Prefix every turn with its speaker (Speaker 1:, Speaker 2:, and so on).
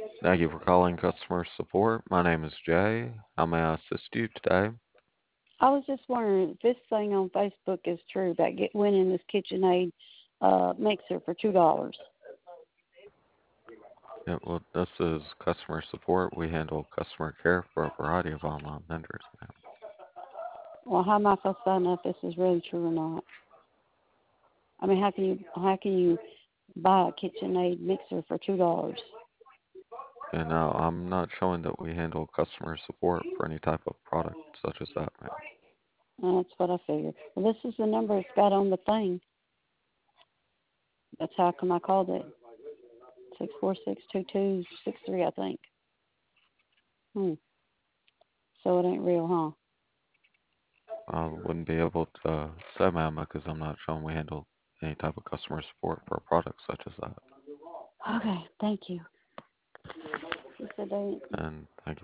Speaker 1: Thank you for calling customer support. My name is Jay. How may I assist you today?
Speaker 2: I was just wondering if this thing on Facebook is true about winning this KitchenAid mixer for $2.
Speaker 1: Yeah, well, this is customer support. We handle customer care for a variety of online vendors, ma'am.
Speaker 2: Well, how am I supposed to find out if this is really true or not? I mean, how can you buy a KitchenAid mixer for $2?
Speaker 1: And now I'm not showing that we handle customer support for any type of product such as that, ma'am.
Speaker 2: That's what I figured. Well, this is the number it's got on the thing. That's how come I called it. 6462263, I think. Hmm. So it ain't real, huh?
Speaker 1: I wouldn't be able to say, ma'am, because I'm not showing we handle any type of customer support for a product such as that.
Speaker 2: Okay, thank you. He said they
Speaker 1: And thank you